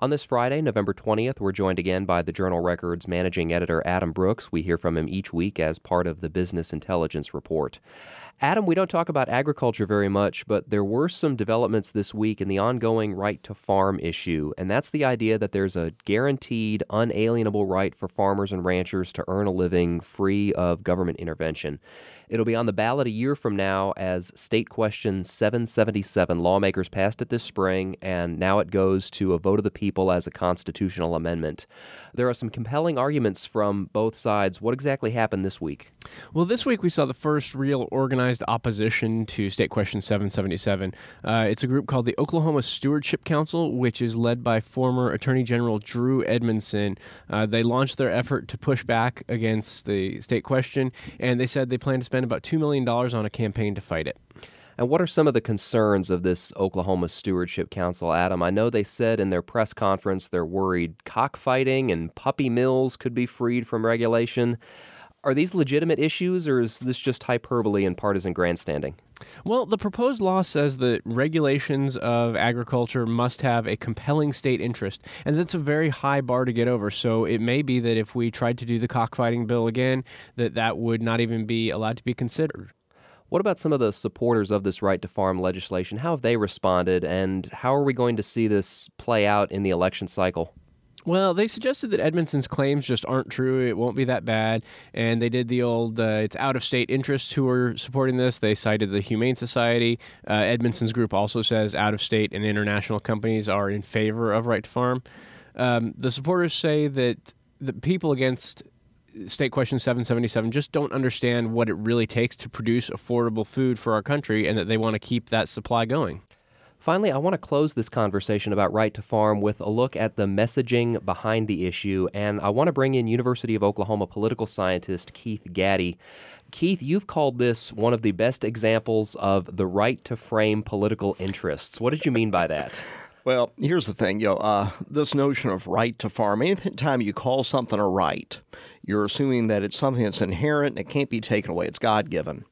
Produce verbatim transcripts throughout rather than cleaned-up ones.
On this Friday, November twentieth, we're joined again by the Journal Record's managing editor, Adam Brooks. We hear from him each week as part of the Business Intelligence Report. Adam, we don't talk about agriculture very much, but there were some developments this week in the ongoing right to farm issue, and that's the idea that there's a guaranteed, unalienable right for farmers and ranchers to earn a living free of government intervention. It'll be on the ballot a year from now as State Question seven seventy-seven. Lawmakers passed it this spring, and now it goes to a vote of the people as a constitutional amendment. There are some compelling arguments from both sides. What exactly happened this week? Well, this week we saw the first real organized opposition to State Question seven seventy-seven. Uh, it's a group called the Oklahoma Stewardship Council, which is led by former Attorney General Drew Edmondson. Uh, they launched their effort to push back against the state question, and they said they plan to spend about two million dollars on a campaign to fight it. And what are some of the concerns of this Oklahoma Stewardship Council, Adam? I know they said in their press conference they're worried cockfighting and puppy mills could be freed from regulation. Are these legitimate issues, or is this just hyperbole and partisan grandstanding? Well, the proposed law says that regulations of agriculture must have a compelling state interest, and that's a very high bar to get over. So it may be that if we tried to do the cockfighting bill again, that that would not even be allowed to be considered. What about some of the supporters of this right to farm legislation? How have they responded, and how are we going to see this play out in the election cycle? Well, they suggested that Edmondson's claims just aren't true. It won't be that bad. And they did the old, uh, it's out-of-state interests who are supporting this. They cited the Humane Society. Uh, Edmondson's group also says out-of-state and international companies are in favor of right to farm. Um, the supporters say that the people against State Question seven seventy-seven just don't understand what it really takes to produce affordable food for our country, and that they want to keep that supply going. Finally, I want to close this conversation about right to farm with a look at the messaging behind the issue, and I want to bring in University of Oklahoma political scientist Keith Gaddy. Keith, you've called this one of the best examples of the right to frame political interests. What did you mean by that? Well, here's the thing, you know, uh, this notion of right to farm, anytime you call something a right, you're assuming that it's something that's inherent and it can't be taken away. It's God-given.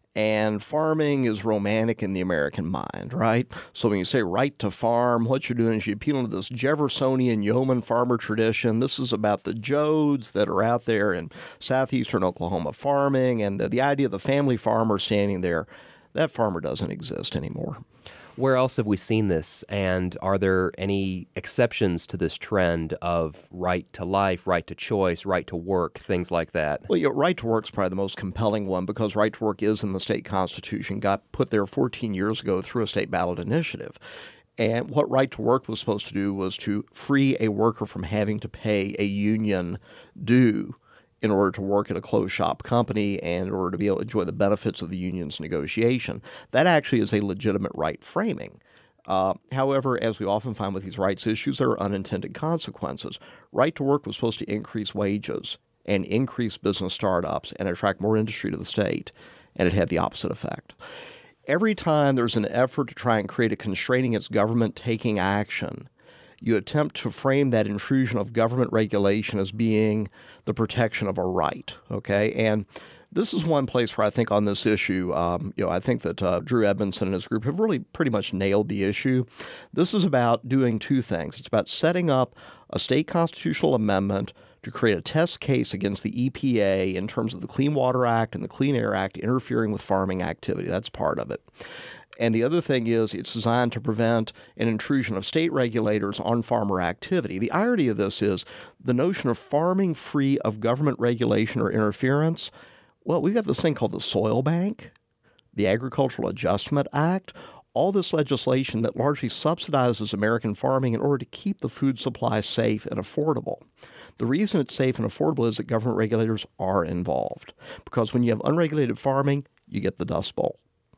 And farming is romantic in the American mind, right? So when you say right to farm, what you're doing is you appeal to this Jeffersonian yeoman farmer tradition. This is about the Jodes that are out there in southeastern Oklahoma farming, and the, the idea of the family farmer standing there. That farmer doesn't exist anymore. Where else have we seen this, and are there any exceptions to this trend of right to life, right to choice, right to work, things like that? Well, you know, right to work is probably the most compelling one because right to work is in the state constitution, got put there fourteen years ago through a state ballot initiative. And what right to work was supposed to do was to free a worker from having to pay a union due in order to work at a closed shop company and in order to be able to enjoy the benefits of the union's negotiation. That actually is a legitimate right framing. Uh, however, as we often find with these rights issues, there are unintended consequences. Right to work was supposed to increase wages and increase business startups and attract more industry to the state, and it had the opposite effect. Every time there's an effort to try and create a constraint against government taking action, you attempt to frame that intrusion of government regulation as being the protection of a right, okay? And this is one place where I think on this issue, um, you know, I think that uh, Drew Edmondson and his group have really pretty much nailed the issue. This is about doing two things. It's about setting up a state constitutional amendment to create a test case against the E P A in terms of the Clean Water Act and the Clean Air Act interfering with farming activity. That's part of it. And the other thing is it's designed to prevent an intrusion of state regulators on farmer activity. The irony of this is the notion of farming free of government regulation or interference. Well, we've got this thing called the Soil Bank, the Agricultural Adjustment Act, all this legislation that largely subsidizes American farming in order to keep the food supply safe and affordable. The reason it's safe and affordable is that government regulators are involved, because when you have unregulated farming, you get the Dust Bowl.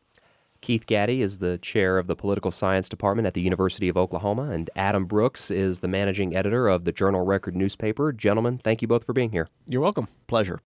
Keith Gaddy is the chair of the Political Science Department at the University of Oklahoma, and Adam Brooks is the managing editor of the Journal Record newspaper. Gentlemen, thank you both for being here. You're welcome. Pleasure.